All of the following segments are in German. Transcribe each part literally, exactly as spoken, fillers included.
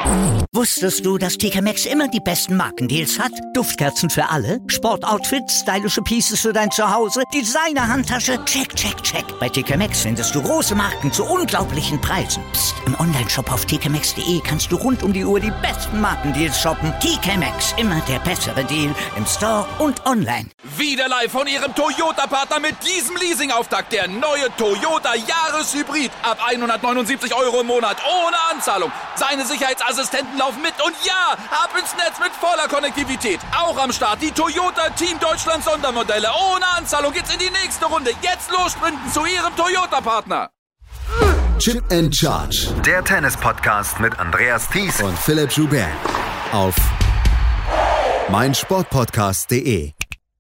Wusstest du, dass T K Maxx immer die besten Markendeals hat? Duftkerzen für alle, Sportoutfits, stylische Pieces für dein Zuhause, Designer-Handtasche, check, check, check. Bei T K Maxx findest du große Marken zu unglaublichen Preisen. Psst. Im Onlineshop auf t k maxx punkt d e kannst du rund um die Uhr die besten Markendeals shoppen. T K Maxx, immer der bessere Deal im Store und online. Wieder live von Ihrem Toyota-Partner mit diesem Leasing-Auftakt. Der neue Toyota Jahreshybrid. Ab hundertneunundsiebzig Euro im Monat ohne Anzahlung. Seine Sicherheitsassistenten laufen mit und ja, ab ins Netz mit voller Konnektivität. Auch am Start die Toyota Team Deutschland Sondermodelle. Ohne Anzahlung geht's in die nächste Runde. Jetzt los sprinten zu Ihrem Toyota-Partner. Chip and Charge. Der Tennis-Podcast mit Andreas Thies und Philipp Joubert. Auf meinsportpodcast punkt de.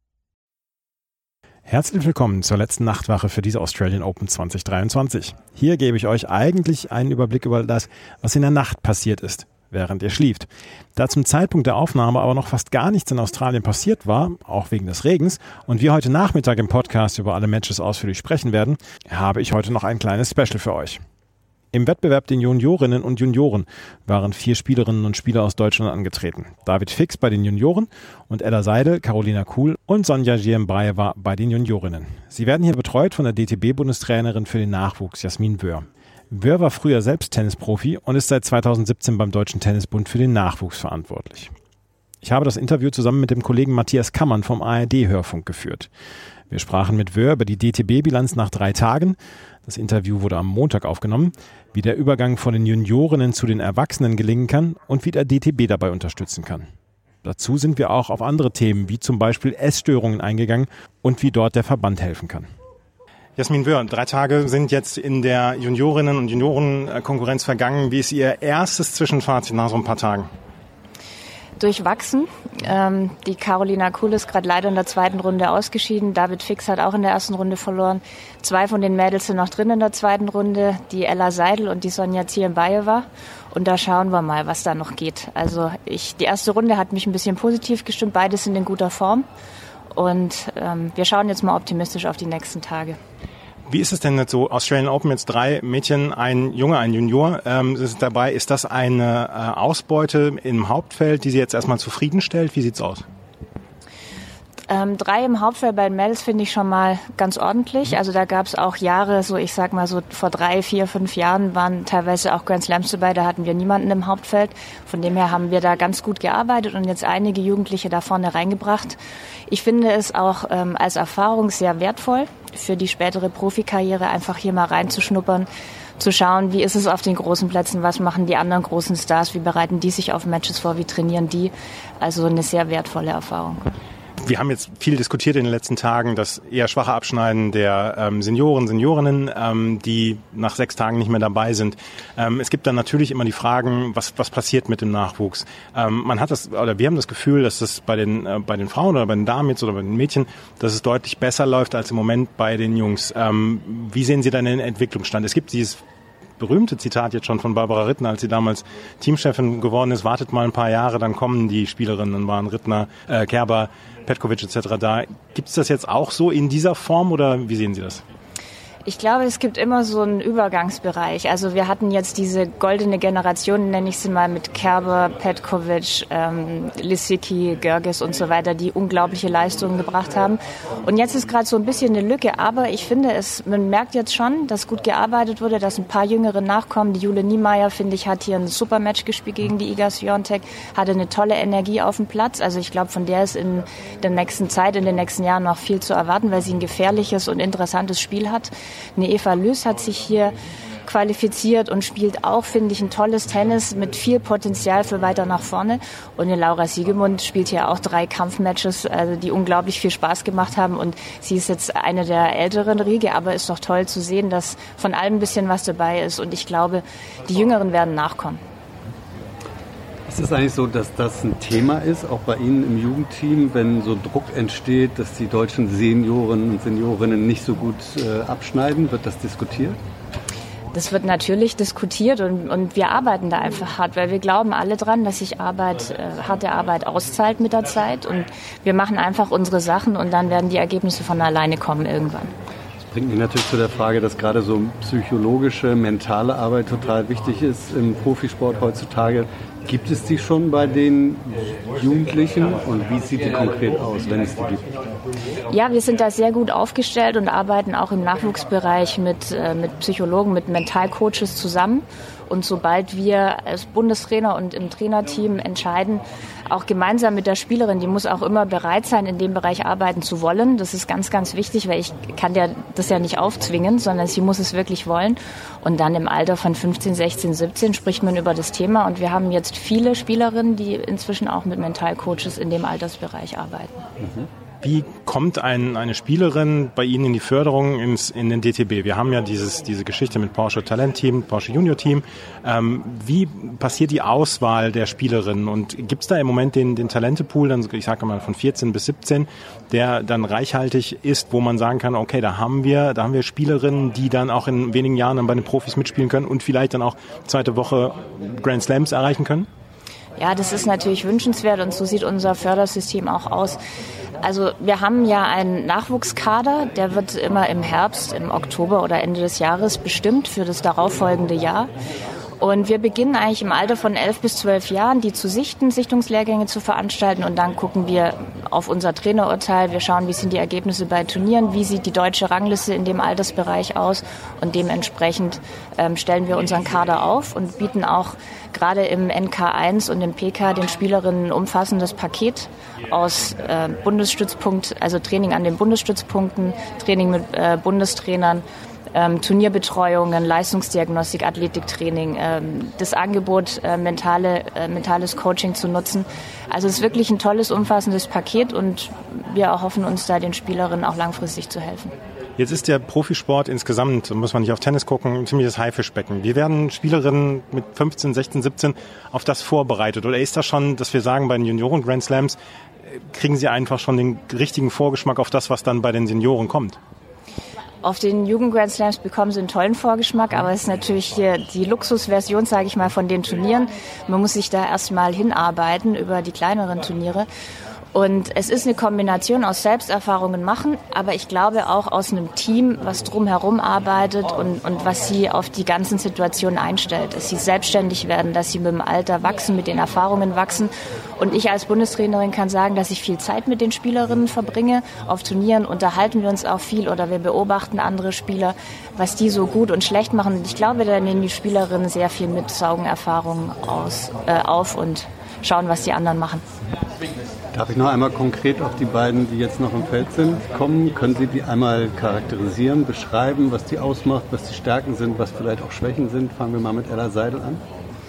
Herzlich willkommen zur letzten Nachtwache für diese Australian Open zwanzig dreiundzwanzig. Hier gebe ich euch eigentlich einen Überblick über das, was in der Nacht passiert ist, während ihr schlieft. Da zum Zeitpunkt der Aufnahme aber noch fast gar nichts in Australien passiert war, auch wegen des Regens, und wir heute Nachmittag im Podcast über alle Matches ausführlich sprechen werden, habe ich heute noch ein kleines Special für euch. Im Wettbewerb den Juniorinnen und Junioren waren vier Spielerinnen und Spieler aus Deutschland angetreten. David Fix bei den Junioren und Ella Seidel, Carolina Kuhl und Sonja Jiembaeva bei den Juniorinnen. Sie werden hier betreut von der D T B-Bundestrainerin für den Nachwuchs, Jasmin Wöhr. Wöhr war früher selbst Tennisprofi und ist seit zweitausendsiebzehn beim Deutschen Tennisbund für den Nachwuchs verantwortlich. Ich habe das Interview zusammen mit dem Kollegen Matthias Kammern vom A R D-Hörfunk geführt. Wir sprachen mit Wöhr über die D T B-Bilanz nach drei Tagen. Das Interview wurde am Montag aufgenommen, wie der Übergang von den Juniorinnen zu den Erwachsenen gelingen kann und wie der D T B dabei unterstützen kann. Dazu sind wir auch auf andere Themen, wie zum Beispiel Essstörungen eingegangen und wie dort der Verband helfen kann. Jasmin Wöhr, drei Tage sind jetzt in der Juniorinnen- und Juniorenkonkurrenz vergangen. Wie ist Ihr erstes Zwischenfazit nach so ein paar Tagen? Durchwachsen. Ähm, die Carolina Kuhl ist gerade leider in der zweiten Runde ausgeschieden. David Fix hat auch in der ersten Runde verloren. Zwei von den Mädels sind noch drin in der zweiten Runde, die Ella Seidel und die Sonja Jiembaeva. Und da schauen wir mal, was da noch geht. Also ich, die erste Runde hat mich ein bisschen positiv gestimmt. Beide sind in guter Form. Und ähm, wir schauen jetzt mal optimistisch auf die nächsten Tage. Wie ist es denn jetzt so? Australian Open, jetzt drei Mädchen, ein Junge, ein Junior ähm, ist dabei. Ist das eine äh, Ausbeute im Hauptfeld, die Sie jetzt erstmal zufriedenstellt? Wie sieht's aus? Ähm, drei im Hauptfeld bei den Mädels finde ich schon mal ganz ordentlich. Also da gab es auch Jahre, so ich sag mal so vor drei, vier, fünf Jahren waren teilweise auch Grand Slams dabei, da hatten wir niemanden im Hauptfeld. Von dem her haben wir da ganz gut gearbeitet und jetzt einige Jugendliche da vorne reingebracht. Ich finde es auch ähm, als Erfahrung sehr wertvoll für die spätere Profikarriere, einfach hier mal reinzuschnuppern, zu schauen, wie ist es auf den großen Plätzen, was machen die anderen großen Stars, wie bereiten die sich auf Matches vor, wie trainieren die. Also eine sehr wertvolle Erfahrung. Wir haben jetzt viel diskutiert in den letzten Tagen, das eher schwache Abschneiden der ähm, Senioren, Seniorinnen, ähm, die nach sechs Tagen nicht mehr dabei sind. Ähm, es gibt dann natürlich immer die Fragen, was was passiert mit dem Nachwuchs. Ähm, man hat das, oder wir haben das Gefühl, dass das bei den äh, bei den Frauen oder bei den Damen jetzt oder bei den Mädchen, dass es deutlich besser läuft als im Moment bei den Jungs. Ähm, wie sehen Sie dann den Entwicklungsstand? Es gibt dieses berühmte Zitat jetzt schon von Barbara Rittner, als sie damals Teamchefin geworden ist, wartet mal ein paar Jahre, dann kommen die Spielerinnen, dann waren Rittner, äh, Kerber, Petkovic et cetera da. Gibt es das jetzt auch so in dieser Form oder wie sehen Sie das? Ich glaube, es gibt immer so einen Übergangsbereich. Also wir hatten jetzt diese goldene Generation, nenne ich sie mal, mit Kerber, Petkovic, ähm, Lisicki, Görges und so weiter, die unglaubliche Leistungen gebracht haben. Und jetzt ist gerade so ein bisschen eine Lücke. Aber ich finde, es, man merkt jetzt schon, dass gut gearbeitet wurde, dass ein paar Jüngere nachkommen. Die Jule Niemeyer, finde ich, hat hier ein super Match gespielt gegen die Iga Swiatek, hatte eine tolle Energie auf dem Platz. Also ich glaube, von der ist in der nächsten Zeit, in den nächsten Jahren noch viel zu erwarten, weil sie ein gefährliches und interessantes Spiel hat. Eine Eva Lüß hat sich hier qualifiziert und spielt auch, finde ich, ein tolles Tennis mit viel Potenzial für weiter nach vorne. Und eine Laura Siegemund spielt hier auch drei Kampfmatches, also die unglaublich viel Spaß gemacht haben. Und sie ist jetzt eine der älteren Riege, aber ist doch toll zu sehen, dass von allem ein bisschen was dabei ist. Und ich glaube, die Jüngeren werden nachkommen. Ist es eigentlich so, dass das ein Thema ist, auch bei Ihnen im Jugendteam, wenn so Druck entsteht, dass die deutschen Senioren und Seniorinnen nicht so gut äh, abschneiden? Wird das diskutiert? Das wird natürlich diskutiert und, und wir arbeiten da einfach hart, weil wir glauben alle dran, dass sich Arbeit, äh, harte Arbeit auszahlt mit der Zeit und wir machen einfach unsere Sachen und dann werden die Ergebnisse von alleine kommen irgendwann. Das bringt mich natürlich zu der Frage, dass gerade so psychologische, mentale Arbeit total wichtig ist im Profisport heutzutage. Gibt es die schon bei den Jugendlichen und wie sieht die konkret aus, wenn es die gibt? Ja, wir sind da sehr gut aufgestellt und arbeiten auch im Nachwuchsbereich mit, äh, mit Psychologen, mit Mentalcoaches zusammen. Und sobald wir als Bundestrainer und im Trainerteam entscheiden, auch gemeinsam mit der Spielerin, die muss auch immer bereit sein, in dem Bereich arbeiten zu wollen. Das ist ganz, ganz wichtig, weil ich kann der das ja nicht aufzwingen, sondern sie muss es wirklich wollen. Und dann im Alter von fünfzehn, sechzehn, siebzehn spricht man über das Thema. Und wir haben jetzt viele Spielerinnen, die inzwischen auch mit Mentalcoaches in dem Altersbereich arbeiten. Mhm. Wie kommt ein, eine Spielerin bei Ihnen in die Förderung ins, in den D T B? Wir haben ja dieses, diese Geschichte mit Porsche Talent-Team, Porsche Junior-Team. Ähm, wie passiert die Auswahl der Spielerinnen? Und gibt es da im Moment den, den Talentepool, dann, ich sage mal von vierzehn bis siebzehn, der dann reichhaltig ist, wo man sagen kann, okay, da haben wir, da haben wir Spielerinnen, die dann auch in wenigen Jahren dann bei den Profis mitspielen können und vielleicht dann auch zweite Woche Grand Slams erreichen können? Ja, das ist natürlich wünschenswert und so sieht unser Fördersystem auch aus. Also wir haben ja einen Nachwuchskader, der wird immer im Herbst, im Oktober oder Ende des Jahres bestimmt für das darauffolgende Jahr. Und wir beginnen eigentlich im Alter von elf bis zwölf Jahren, die zu sichten, Sichtungslehrgänge zu veranstalten. Und dann gucken wir auf unser Trainerurteil. Wir schauen, wie sind die Ergebnisse bei Turnieren, wie sieht die deutsche Rangliste in dem Altersbereich aus. Und dementsprechend ähm, stellen wir unseren Kader auf und bieten auch gerade im N K eins und im P K den Spielerinnen ein umfassendes Paket aus äh, Bundesstützpunkt, also Training an den Bundesstützpunkten, Training mit äh, Bundestrainern, Ähm, Turnierbetreuungen, Leistungsdiagnostik, Athletiktraining, ähm, das Angebot, äh, mentale, äh, mentales Coaching zu nutzen. Also es ist wirklich ein tolles, umfassendes Paket und wir erhoffen uns da den Spielerinnen auch langfristig zu helfen. Jetzt ist der Profisport insgesamt, muss man nicht auf Tennis gucken, ein ziemliches Haifischbecken. Wie werden Spielerinnen mit fünfzehn, sechzehn, siebzehn auf das vorbereitet? Oder ist das schon, dass wir sagen, bei den Junioren Grand Slams kriegen sie einfach schon den richtigen Vorgeschmack auf das, was dann bei den Senioren kommt? Auf den Jugend-Grand Slams bekommen sie einen tollen Vorgeschmack, aber es ist natürlich hier die Luxusversion, sage ich mal, von den Turnieren. Man muss sich da erstmal hinarbeiten über die kleineren Turniere. Und es ist eine Kombination aus Selbsterfahrungen machen, aber ich glaube auch aus einem Team, was drumherum arbeitet und, und was sie auf die ganzen Situationen einstellt. Dass sie selbstständig werden, dass sie mit dem Alter wachsen, mit den Erfahrungen wachsen. Und ich als Bundestrainerin kann sagen, dass ich viel Zeit mit den Spielerinnen verbringe. Auf Turnieren unterhalten wir uns auch viel oder wir beobachten andere Spieler, was die so gut und schlecht machen. Und ich glaube, da nehmen die Spielerinnen sehr viel mit, saugen Erfahrungen aus, äh, auf und schauen, was die anderen machen. Darf ich noch einmal konkret auf die beiden, die jetzt noch im Feld sind, kommen? Können Sie die einmal charakterisieren, beschreiben, was die ausmacht, was die Stärken sind, was vielleicht auch Schwächen sind? Fangen wir mal mit Ella Seidel an.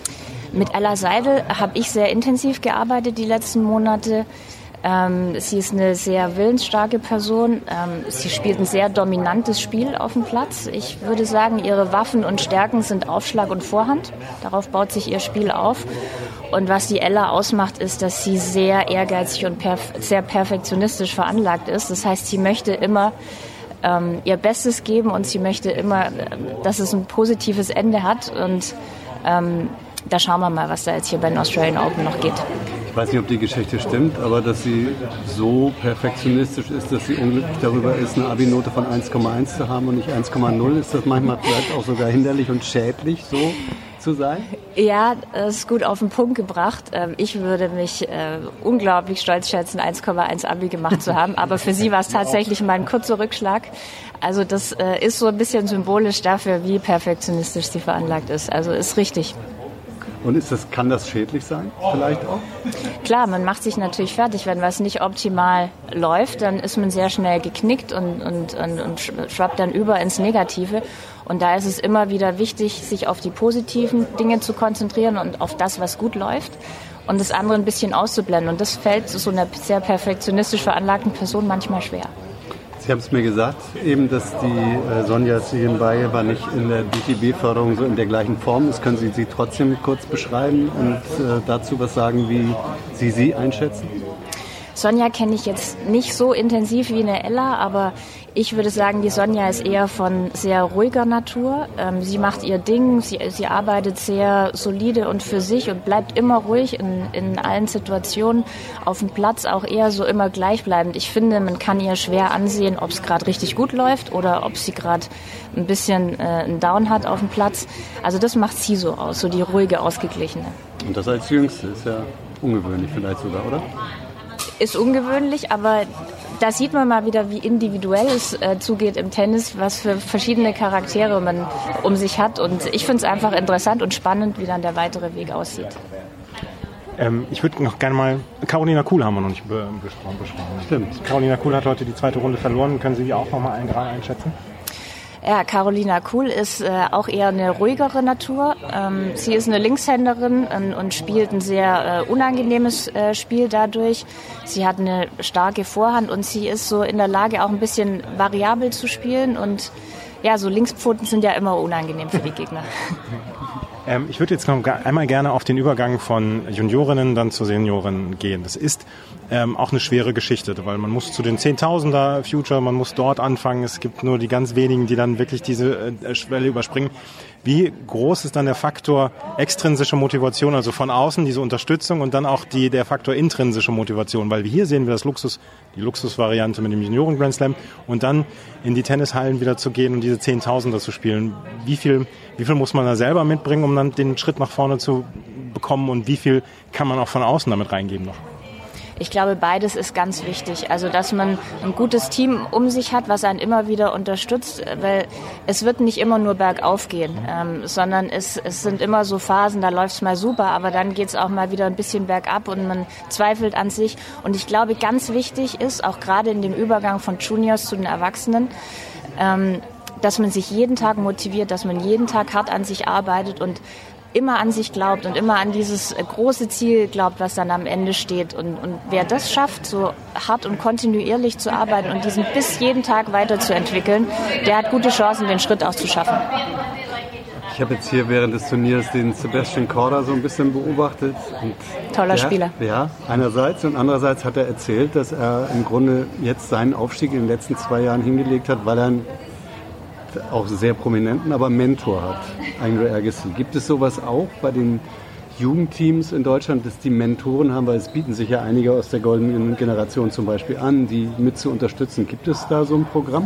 Mit Ella Seidel habe ich sehr intensiv gearbeitet die letzten Monate. Ähm, sie ist eine sehr willensstarke Person. Ähm, sie spielt ein sehr dominantes Spiel auf dem Platz. Ich würde sagen, ihre Waffen und Stärken sind Aufschlag und Vorhand. Darauf baut sich ihr Spiel auf. Und was die Ella ausmacht, ist, dass sie sehr ehrgeizig und perf- sehr perfektionistisch veranlagt ist. Das heißt, sie möchte immer ähm, ihr Bestes geben und sie möchte immer, dass es ein positives Ende hat. Und ähm, da schauen wir mal, was da jetzt hier bei den Australian Open noch geht. Ich weiß nicht, ob die Geschichte stimmt, aber dass sie so perfektionistisch ist, dass sie unglücklich darüber ist, eine Abi-Note von eins Komma eins zu haben und nicht eins Komma null, ist das manchmal vielleicht auch sogar hinderlich und schädlich, so zu sein? Ja, das ist gut auf den Punkt gebracht. Ich würde mich äh, unglaublich stolz schätzen, eins Komma eins Abi gemacht zu haben, aber für sie war es tatsächlich mal ein kurzer Rückschlag. Also das äh, ist so ein bisschen symbolisch dafür, wie perfektionistisch sie veranlagt ist. Also ist richtig. Und ist das, kann das schädlich sein, vielleicht auch? Klar, man macht sich natürlich fertig. Wenn was nicht optimal läuft, dann ist man sehr schnell geknickt und, und, und, und schwappt dann über ins Negative. Und da ist es immer wieder wichtig, sich auf die positiven Dinge zu konzentrieren und auf das, was gut läuft. Und das andere ein bisschen auszublenden. Und das fällt so einer sehr perfektionistisch veranlagten Person manchmal schwer. Sie haben es mir gesagt, eben, dass die äh, Sonja Ziembaeva nicht in der D T B-Förderung so in der gleichen Form ist. Können Sie sie trotzdem kurz beschreiben und äh, dazu was sagen, wie Sie sie einschätzen? Sonja kenne ich jetzt nicht so intensiv wie eine Ella, aber ich würde sagen, die Sonja ist eher von sehr ruhiger Natur. Ähm, sie macht ihr Ding, sie, sie arbeitet sehr solide und für sich und bleibt immer ruhig in, in allen Situationen. Auf dem Platz auch eher so immer gleichbleibend. Ich finde, man kann ihr schwer ansehen, ob es gerade richtig gut läuft oder ob sie gerade ein bisschen äh, einen Down hat auf dem Platz. Also das macht sie so aus, so die ruhige, ausgeglichene. Und das als Jüngste ist ja ungewöhnlich vielleicht sogar, oder? Ist ungewöhnlich, aber da sieht man mal wieder, wie individuell es äh, zugeht im Tennis, was für verschiedene Charaktere man um sich hat. Und ich finde es einfach interessant und spannend, wie dann der weitere Weg aussieht. Ähm, ich würde noch gerne mal, Carolina Kuhl haben wir noch nicht be- besprochen. Stimmt. Carolina Kuhl hat heute die zweite Runde verloren. Können Sie die auch noch mal gerade einschätzen? Ja, Carolina Kuhl ist äh, auch eher eine ruhigere Natur. Ähm, sie ist eine Linkshänderin und, und spielt ein sehr äh, unangenehmes äh, Spiel dadurch. Sie hat eine starke Vorhand und sie ist so in der Lage, auch ein bisschen variabel zu spielen. Und ja, so Linkspfoten sind ja immer unangenehm für die Gegner. Ähm, ich würde jetzt noch einmal gerne auf den Übergang von Juniorinnen dann zu Seniorinnen gehen. Das ist ähm, auch eine schwere Geschichte, weil man muss zu den Zehntausender Future, man muss dort anfangen. Es gibt nur die ganz wenigen, die dann wirklich diese äh, Schwelle überspringen. Wie groß ist dann der Faktor extrinsische Motivation, also von außen diese Unterstützung und dann auch die, der Faktor intrinsische Motivation? Weil hier sehen wir das Luxus, die Luxusvariante mit dem Junioren Grand Slam und dann in die Tennishallen wieder zu gehen und diese Zehntausender zu spielen. Wie viel, wie viel muss man da selber mitbringen, um dann den Schritt nach vorne zu bekommen und wie viel kann man auch von außen damit reingeben noch? Ich glaube, beides ist ganz wichtig. Also, dass man ein gutes Team um sich hat, was einen immer wieder unterstützt, weil es wird nicht immer nur bergauf gehen, ähm, sondern es, es sind immer so Phasen, da läuft's mal super, aber dann geht's auch mal wieder ein bisschen bergab und man zweifelt an sich. Und ich glaube, ganz wichtig ist, auch gerade in dem Übergang von Juniors zu den Erwachsenen, ähm, dass man sich jeden Tag motiviert, dass man jeden Tag hart an sich arbeitet und immer an sich glaubt und immer an dieses große Ziel glaubt, was dann am Ende steht. Und, und wer das schafft, so hart und kontinuierlich zu arbeiten und diesen Biss jeden Tag weiterzuentwickeln, der hat gute Chancen, den Schritt auch zu schaffen. Ich habe jetzt hier während des Turniers den Sebastian Korda so ein bisschen beobachtet. Und Toller der, Spieler. Ja, einerseits. Und andererseits hat er erzählt, dass er im Grunde jetzt seinen Aufstieg in den letzten zwei Jahren hingelegt hat, weil er einen auch sehr prominenten, aber Mentor hat, Andre Agassi. Gibt es sowas auch bei den Jugendteams in Deutschland, dass die Mentoren haben, weil es bieten sich ja einige aus der goldenen Generation zum Beispiel an, die mit zu unterstützen. Gibt es da so ein Programm?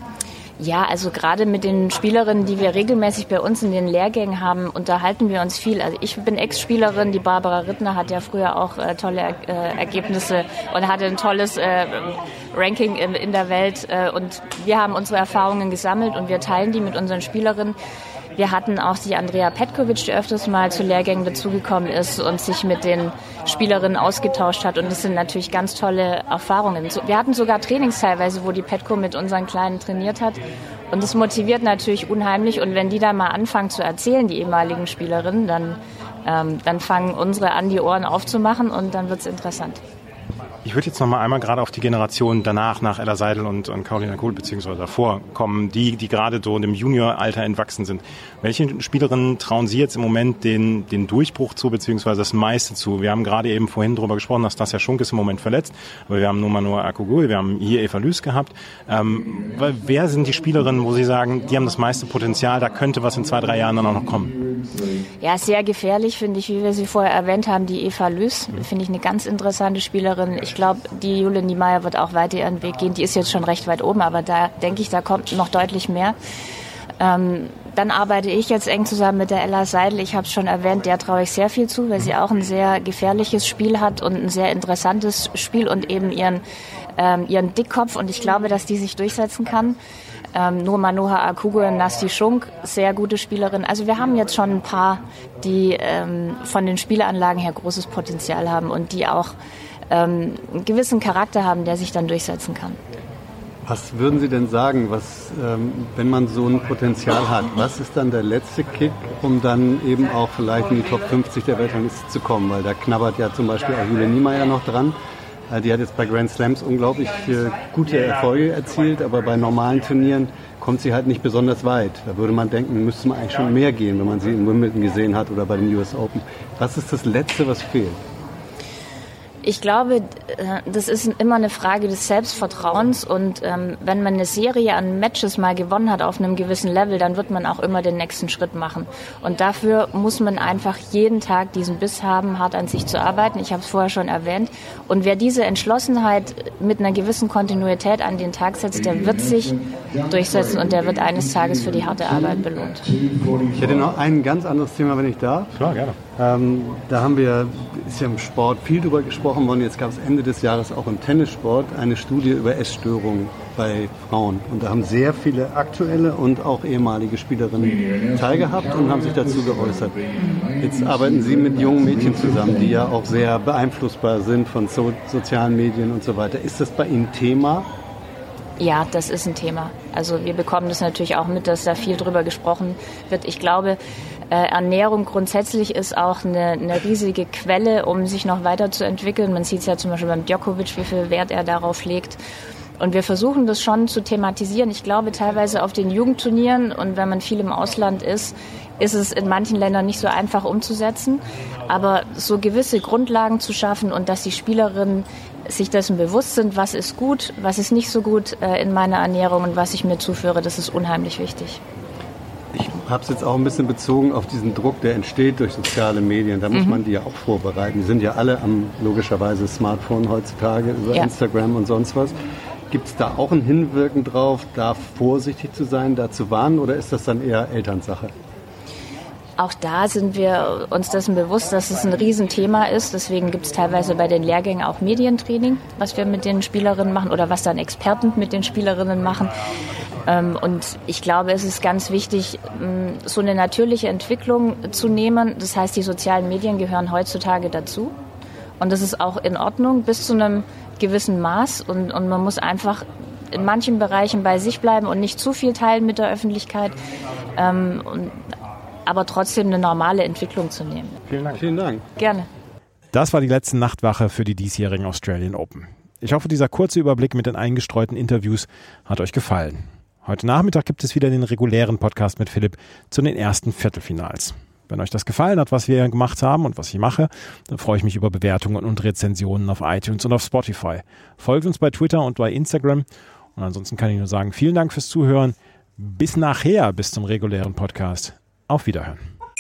Ja, also gerade mit den Spielerinnen, die wir regelmäßig bei uns in den Lehrgängen haben, unterhalten wir uns viel. Also ich bin Ex-Spielerin, die Barbara Rittner hat ja früher auch äh, tolle äh, Ergebnisse und hatte ein tolles äh, Ranking in, in der Welt. Äh, und wir haben unsere Erfahrungen gesammelt und wir teilen die mit unseren Spielerinnen. Wir hatten auch die Andrea Petkovic, die öfters mal zu Lehrgängen dazugekommen ist und sich mit den Spielerinnen ausgetauscht hat. Und das sind natürlich ganz tolle Erfahrungen. Wir hatten sogar Trainings teilweise, wo die Petko mit unseren Kleinen trainiert hat. Und das motiviert natürlich unheimlich. Und wenn die dann mal anfangen zu erzählen, die ehemaligen Spielerinnen, dann, ähm, dann fangen unsere an, die Ohren aufzumachen und dann wird's interessant. Ich würde jetzt noch mal einmal gerade auf die Generation danach, nach Ella Seidel und, und Carolina Kuhl, beziehungsweise davor kommen, die, die gerade so in dem Junioralter entwachsen sind. Welche Spielerinnen trauen Sie jetzt im Moment den, den Durchbruch zu, beziehungsweise das meiste zu? Wir haben gerade eben vorhin darüber gesprochen, dass Stasia Schunk ist im Moment verletzt, aber wir haben Numa Noah Akugul, wir haben hier Eva Lüß gehabt. Ähm, wer sind die Spielerinnen, wo Sie sagen, die haben das meiste Potenzial, da könnte was in zwei, drei Jahren dann auch noch kommen? Ja, sehr gefährlich finde ich, wie wir sie vorher erwähnt haben, die Eva Lüß, finde ich eine ganz interessante Spielerin. Ich glaube, die Jule Niemeyer wird auch weiter ihren Weg gehen. Die ist jetzt schon recht weit oben, aber da denke ich, da kommt noch deutlich mehr. Ähm, dann arbeite ich jetzt eng zusammen mit der Ella Seidel. Ich habe es schon erwähnt, der traue ich sehr viel zu, weil sie auch ein sehr gefährliches Spiel hat und ein sehr interessantes Spiel und eben ihren, ähm, ihren Dickkopf. Und ich glaube, dass die sich durchsetzen kann. Ähm, Numa Noah Akugul, Nasti Schunk, sehr gute Spielerin. Also wir haben jetzt schon ein paar, die ähm, von den Spielanlagen her großes Potenzial haben und die auch ähm, einen gewissen Charakter haben, der sich dann durchsetzen kann. Was würden Sie denn sagen, was, ähm, wenn man so ein Potenzial hat, was ist dann der letzte Kick, um dann eben auch vielleicht in die Top fünfzig der Weltrangliste zu kommen? Weil da knabbert ja zum Beispiel auch Jule Niemeyer noch dran. Die hat jetzt bei Grand Slams unglaublich gute Erfolge erzielt, aber bei normalen Turnieren kommt sie halt nicht besonders weit. Da würde man denken, müsste man eigentlich schon mehr gehen, wenn man sie in Wimbledon gesehen hat oder bei den U S Open. Was ist das Letzte, was fehlt? Ich glaube, das ist immer eine Frage des Selbstvertrauens und ähm, wenn man eine Serie an Matches mal gewonnen hat auf einem gewissen Level, dann wird man auch immer den nächsten Schritt machen. Und dafür muss man einfach jeden Tag diesen Biss haben, hart an sich zu arbeiten. Ich habe es vorher schon erwähnt. Und wer diese Entschlossenheit mit einer gewissen Kontinuität an den Tag setzt, der wird sich durchsetzen und der wird eines Tages für die harte Arbeit belohnt. Ich hätte noch ein ganz anderes Thema, wenn ich darf. Klar, gerne. Ähm, da haben wir, ist ja im Sport viel drüber gesprochen worden. Jetzt gab es Ende des Jahres auch im Tennissport eine Studie über Essstörungen bei Frauen. Und da haben sehr viele aktuelle und auch ehemalige Spielerinnen teilgehabt und haben sich dazu geäußert. Jetzt arbeiten Sie mit jungen Mädchen zusammen, die ja auch sehr beeinflussbar sind von so, sozialen Medien und so weiter. Ist das bei Ihnen Thema? Ja, das ist ein Thema. Also wir bekommen das natürlich auch mit, dass da viel drüber gesprochen wird. Ich glaube, äh, Ernährung grundsätzlich ist auch eine, eine riesige Quelle, um sich noch weiterzuentwickeln. Man sieht es ja zum Beispiel beim Djokovic, wie viel Wert er darauf legt. Und wir versuchen das schon zu thematisieren. Ich glaube teilweise auf den Jugendturnieren und wenn man viel im Ausland ist, ist es in manchen Ländern nicht so einfach umzusetzen. Aber so gewisse Grundlagen zu schaffen und dass die Spielerinnen sich dessen bewusst sind, was ist gut, was ist nicht so gut äh, in meiner Ernährung und was ich mir zuführe, das ist unheimlich wichtig. Ich habe es jetzt auch ein bisschen bezogen auf diesen Druck, der entsteht durch soziale Medien. Da muss mhm. man die ja auch vorbereiten. Die sind ja alle am logischerweise Smartphone heutzutage über ja. Instagram und sonst was. Gibt es da auch ein Hinwirken drauf, da vorsichtig zu sein, da zu warnen oder ist das dann eher Elternsache? Auch da sind wir uns dessen bewusst, dass es ein Riesenthema ist. Deswegen gibt es teilweise bei den Lehrgängen auch Medientraining, was wir mit den Spielerinnen machen oder was dann Experten mit den Spielerinnen machen. Und ich glaube, es ist ganz wichtig, so eine natürliche Entwicklung zu nehmen. Das heißt, die sozialen Medien gehören heutzutage dazu. Und das ist auch in Ordnung bis zu einem gewissen Maß. Und, und man muss einfach in manchen Bereichen bei sich bleiben und nicht zu viel teilen mit der Öffentlichkeit. Und aber trotzdem eine normale Entwicklung zu nehmen. Vielen Dank. Vielen Dank. Gerne. Das war die letzte Nachtwache für die diesjährigen Australian Open. Ich hoffe, dieser kurze Überblick mit den eingestreuten Interviews hat euch gefallen. Heute Nachmittag gibt es wieder den regulären Podcast mit Philipp zu den ersten Viertelfinals. Wenn euch das gefallen hat, was wir gemacht haben und was ich mache, dann freue ich mich über Bewertungen und Rezensionen auf iTunes und auf Spotify. Folgt uns bei Twitter und bei Instagram. Und ansonsten kann ich nur sagen, vielen Dank fürs Zuhören. Bis nachher, bis zum regulären Podcast. Auf Wiederhören.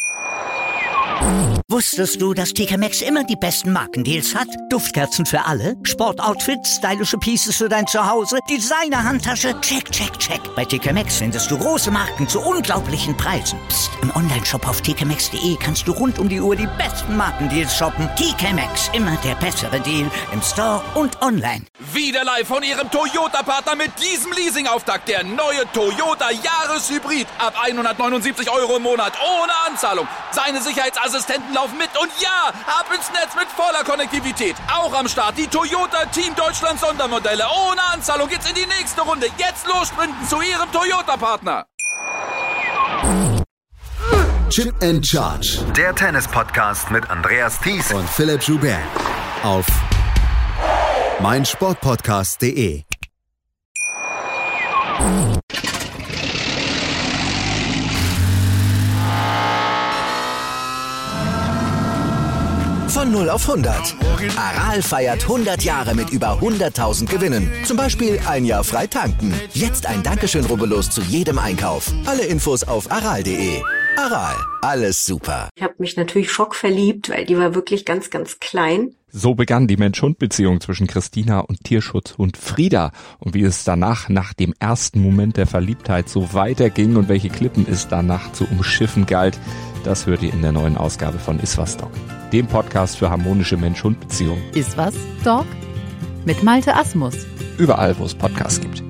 Wusstest du, dass T K Maxx immer die besten Markendeals hat? Duftkerzen für alle, Sportoutfits, stylische Pieces für dein Zuhause, Designer-Handtasche, check, check, check. Bei T K Maxx findest du große Marken zu unglaublichen Preisen. Psst. Im Onlineshop auf t k maxx punkt d e kannst du rund um die Uhr die besten Markendeals shoppen. T K Maxx, immer der bessere Deal im Store und online. Wieder live von Ihrem Toyota-Partner mit diesem Leasing-Auftakt. Der neue Toyota Jahreshybrid. Ab hundertneunundsiebzig Euro im Monat ohne Anzahlung. Seine Sicherheitsassistenten laufen mit und ja, ab ins Netz mit voller Konnektivität. Auch am Start die Toyota Team Deutschland Sondermodelle. Ohne Anzahlung geht's in die nächste Runde. Jetzt los sprinten zu Ihrem Toyota-Partner. Chip and Charge. Der Tennis-Podcast mit Andreas Thies und Philipp Joubert. Auf meinsportpodcast punkt de. Von null auf hundert. Aral feiert hundert Jahre mit über hunderttausend Gewinnen. Zum Beispiel ein Jahr frei tanken. Jetzt ein Dankeschön, rubbellos zu jedem Einkauf. Alle Infos auf aral punkt de. Aral, alles super. Ich habe mich natürlich schockverliebt, weil die war wirklich ganz, ganz klein. So begann die Mensch-Hund-Beziehung zwischen Christina und Tierschutzhund Frieda. Und wie es danach, nach dem ersten Moment der Verliebtheit, so weiterging und welche Klippen es danach zu umschiffen galt, das hört ihr in der neuen Ausgabe von Iswas Dog, dem Podcast für harmonische Mensch-Hund-Beziehungen. Iswas Dog? Mit Malte Asmus. Überall, wo es Podcasts gibt.